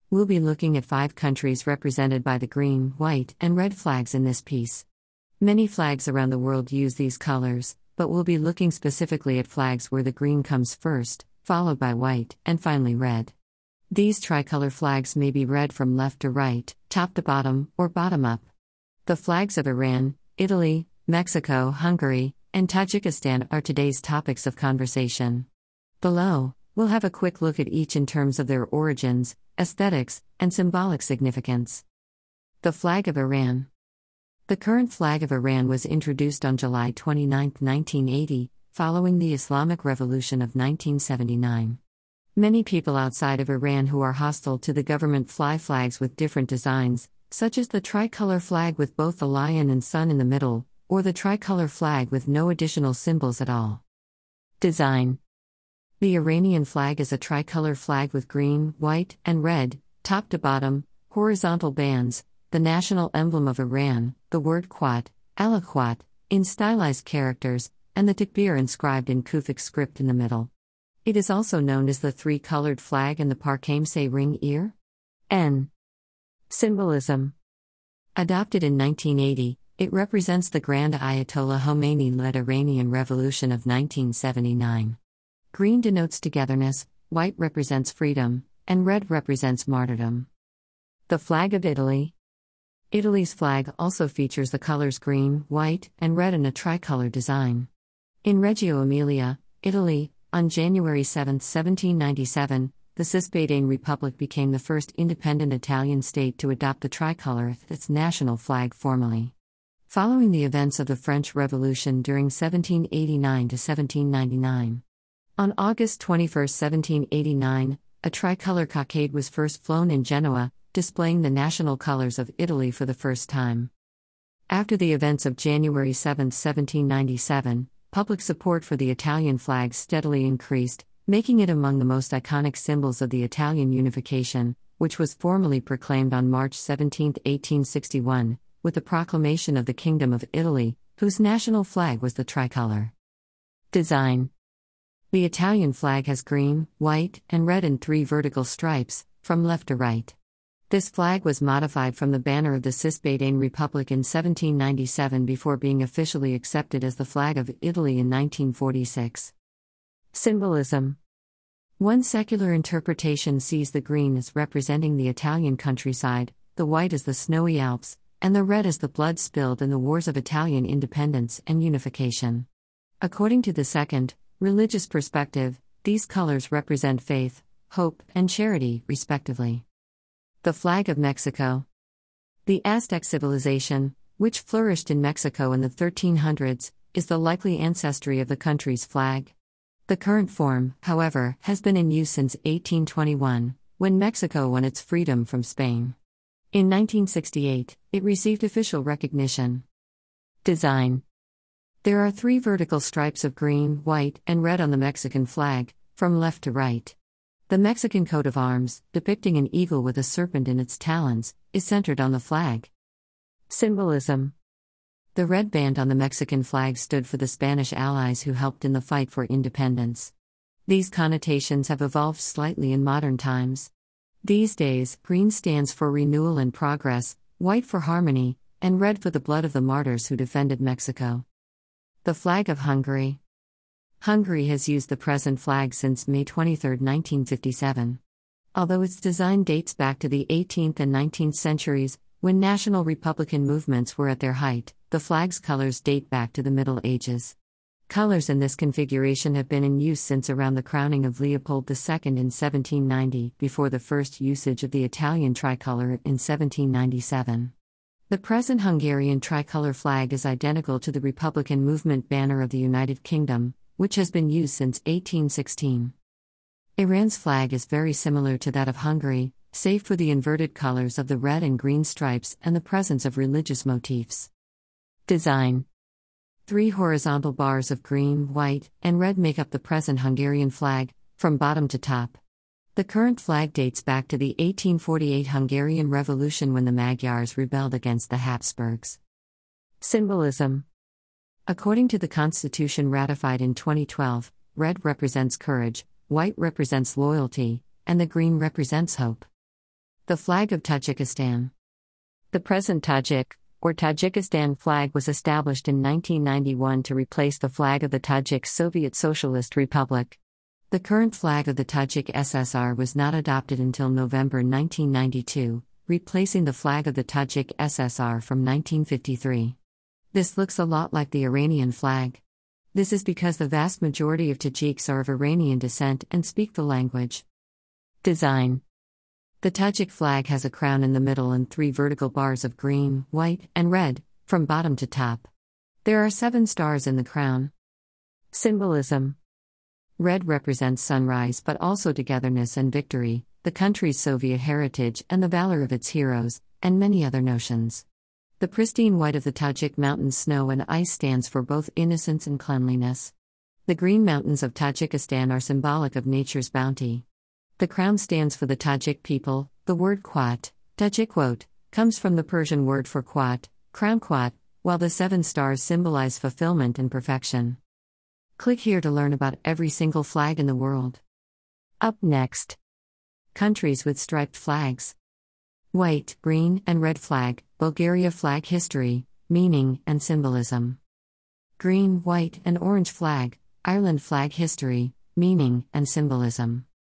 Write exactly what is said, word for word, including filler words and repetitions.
We'll be looking at five countries represented by the green, white, and red flags in this piece. Many flags around the world use these colors, but we'll be looking specifically at flags where the green comes first, followed by white, and finally red. These tricolor flags may be read from left to right, top to bottom, or bottom up. The flags of Iran, Italy, Mexico, Hungary, and Tajikistan are today's topics of conversation. Below, we'll have a quick look at each in terms of their origins, aesthetics, and symbolic significance. The flag of Iran. The current flag of Iran was introduced on July twenty-ninth, nineteen eighty, following the Islamic Revolution of nineteen seventy-nine. Many people outside of Iran who are hostile to the government fly flags with different designs, such as the tricolor flag with both the lion and sun in the middle, or the tricolor flag with no additional symbols at all. Design. The Iranian flag is a tricolor flag with green, white, and red, top to bottom, horizontal bands, the national emblem of Iran, the word Quat, Al-Quat, in stylized characters, and the takbir inscribed in Kufic script in the middle. It is also known as the three-colored flag and the parkamse ring ear. N. Symbolism. Adopted in nineteen eighty, it represents the Grand Ayatollah Khomeini-led Iranian Revolution of nineteen seventy-nine. Green denotes togetherness, white represents freedom, and red represents martyrdom. The flag of Italy. Italy's flag also features the colors green, white, and red in a tricolor design. In Reggio Emilia, Italy, on January seventh, seventeen ninety-seven, the Cispadine Republic became the first independent Italian state to adopt the tricolor as its national flag formally. Following the events of the French Revolution during seventeen eighty-nine to seventeen ninety-nine. On August twenty-first, seventeen eighty-nine, a tricolor cockade was first flown in Genoa, displaying the national colors of Italy for the first time. After the events of January seventh, seventeen ninety-seven, public support for the Italian flag steadily increased, making it among the most iconic symbols of the Italian unification, which was formally proclaimed on March seventeenth, eighteen sixty-one, with the proclamation of the Kingdom of Italy, whose national flag was the tricolor. Design. The Italian flag has green, white, and red in three vertical stripes, from left to right. This flag was modified from the banner of the Cispadine Republic in seventeen ninety-seven before being officially accepted as the flag of Italy in nineteen forty-six. Symbolism. One secular interpretation sees the green as representing the Italian countryside, the white as the snowy Alps, and the red as the blood spilled in the wars of Italian independence and unification. According to the second, religious perspective, these colors represent faith, hope, and charity, respectively. The flag of Mexico. The Aztec civilization, which flourished in Mexico in the thirteen hundreds, is the likely ancestry of the country's flag. The current form, however, has been in use since eighteen twenty-one, when Mexico won its freedom from Spain. In nineteen sixty-eight, it received official recognition. Design. There are three vertical stripes of green, white, and red on the Mexican flag, from left to right. The Mexican coat of arms, depicting an eagle with a serpent in its talons, is centered on the flag. Symbolism. The red band on the Mexican flag stood for the Spanish allies who helped in the fight for independence. These connotations have evolved slightly in modern times. These days, green stands for renewal and progress, white for harmony, and red for the blood of the martyrs who defended Mexico. The flag of Hungary. Hungary has used the present flag since May twenty-third, nineteen fifty-seven. Although its design dates back to the eighteenth and nineteenth centuries, when national republican movements were at their height, the flag's colors date back to the Middle Ages. Colors in this configuration have been in use since around the crowning of Leopold the Second in seventeen ninety, before the first usage of the Italian tricolor in seventeen ninety-seven. The present Hungarian tricolor flag is identical to the Republican movement banner of the United Kingdom, which has been used since eighteen sixteen. Iran's flag is very similar to that of Hungary, save for the inverted colors of the red and green stripes and the presence of religious motifs. Design. Three horizontal bars of green, white, and red make up the present Hungarian flag, from bottom to top. The current flag dates back to the eighteen forty-eight Hungarian Revolution when the Magyars rebelled against the Habsburgs. Symbolism. According to the Constitution ratified in twenty twelve, red represents courage, white represents loyalty, and the green represents hope. The flag of Tajikistan. The present Tajik, or Tajikistan flag was established in nineteen ninety-one to replace the flag of the Tajik Soviet Socialist Republic. The current flag of the Tajik S S R was not adopted until November nineteen ninety-two, replacing the flag of the Tajik S S R from nineteen fifty-three. This looks a lot like the Iranian flag. This is because the vast majority of Tajiks are of Iranian descent and speak the language. Design. The Tajik flag has a crown in the middle and three vertical bars of green, white, and red, from bottom to top. There are seven stars in the crown. Symbolism. Red represents sunrise but also togetherness and victory, the country's Soviet heritage and the valor of its heroes, and many other notions. The pristine white of the Tajik mountains, snow and ice stands for both innocence and cleanliness. The green mountains of Tajikistan are symbolic of nature's bounty. The crown stands for the Tajik people. The word Quat, Tajikwot, comes from the Persian word for quat, crown quat, while the seven stars symbolize fulfillment and perfection. Click here to learn about every single flag in the world. Up next. Countries with striped flags. White, green, and red flag, Bulgaria flag history, meaning, and symbolism. Green, white, and orange flag, Ireland flag history, meaning, and symbolism.